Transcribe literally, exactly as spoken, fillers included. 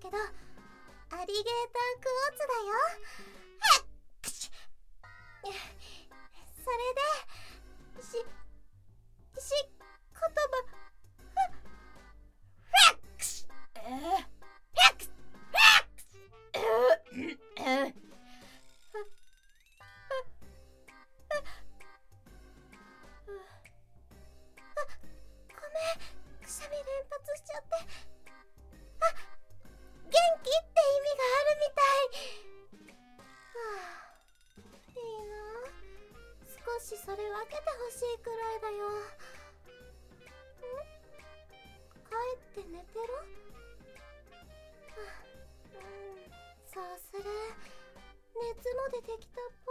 けど、アリゲータークォーツだよ。はっくしそれで、し、し、言葉、ふっくしえー、ふっくしふっくしえー、えーくしゃみ連発しちゃって。あ、元気って意味があるみたい。はあ、いいな。少しそれ分けてほしいくらいだよ。ん？帰って寝てろ。はあ、うん、そうする。熱も出てきたっぽ